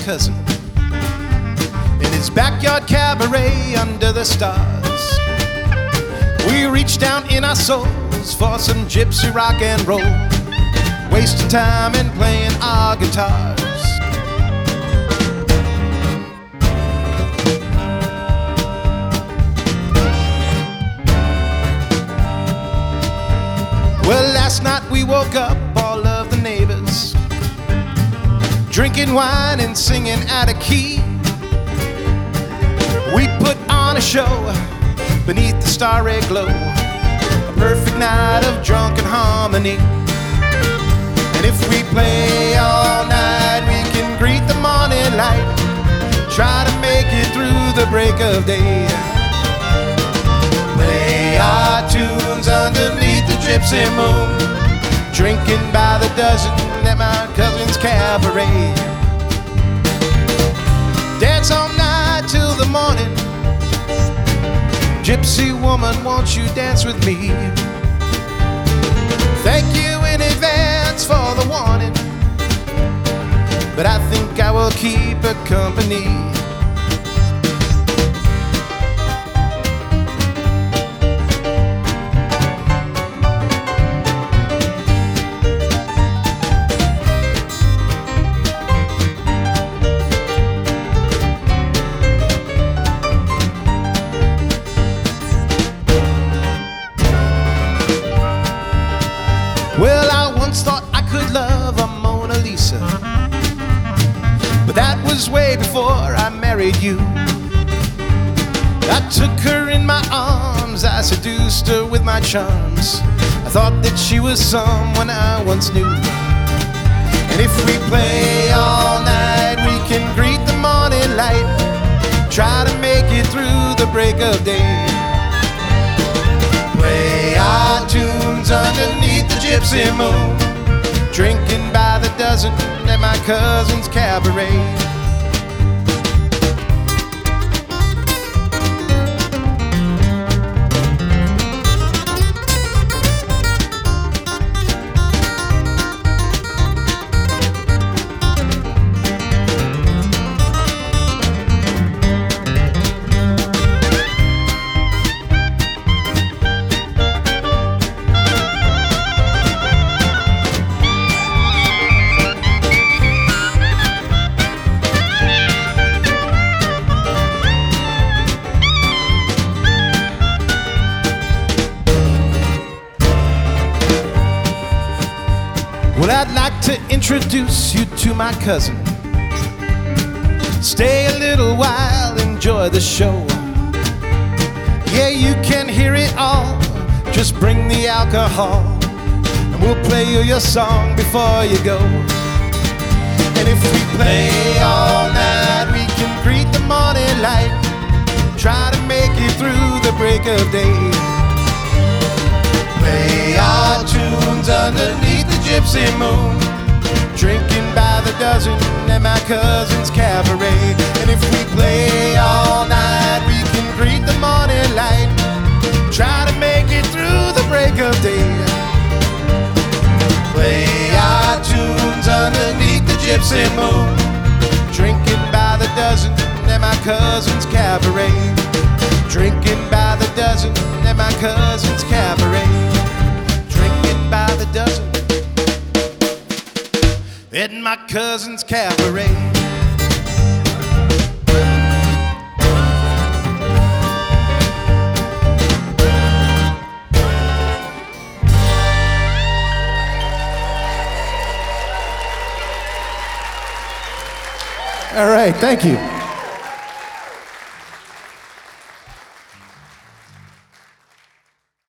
cousin in his backyard cabaret under the stars. We reached down in our souls for some gypsy rock and roll, wasting time and playing our guitars. Well, last night we woke up, all of the neighbors drinking wine and singing out of key. We put on a show beneath the starry glow, a perfect night of drunken harmony. And if we play all night, we can greet the morning light, try to make it through the break of day. Play our tunes underneath the gypsy moon, drinking by the dozen at my cousin's cabaret. Dance all night till the morning. Gypsy woman, won't you dance with me? Thank you in advance for the warning, but I think I will keep her company. Well, I once thought I could love a Mona Lisa, but that was way before I married you. I took her in my arms, I seduced her with my charms. I thought that she was someone I once knew. And if we play all night, we can greet the morning light, try to make it through the break of day. Play our tunes underneath the gypsy moon, drinking by the dozen at my cousin's cabaret. Well, I'd like to introduce you to my cousin. Stay a little while, enjoy the show. Yeah, you can hear it all, just bring the alcohol, and we'll play you your song before you go. And if we play all night, we can greet the morning light, try to make it through the break of day. Play our tunes underneath the gypsy moon, drinking by the dozen at my cousin's cabaret. And if we play all night, we can greet the morning light, try to make it through the break of day. Play our tunes underneath the gypsy moon, drinking by the dozen at my cousin's cabaret. Drinking by the dozen at my cousin's cabaret. Drinking by the dozen at my cousin's cabaret. All right, thank you.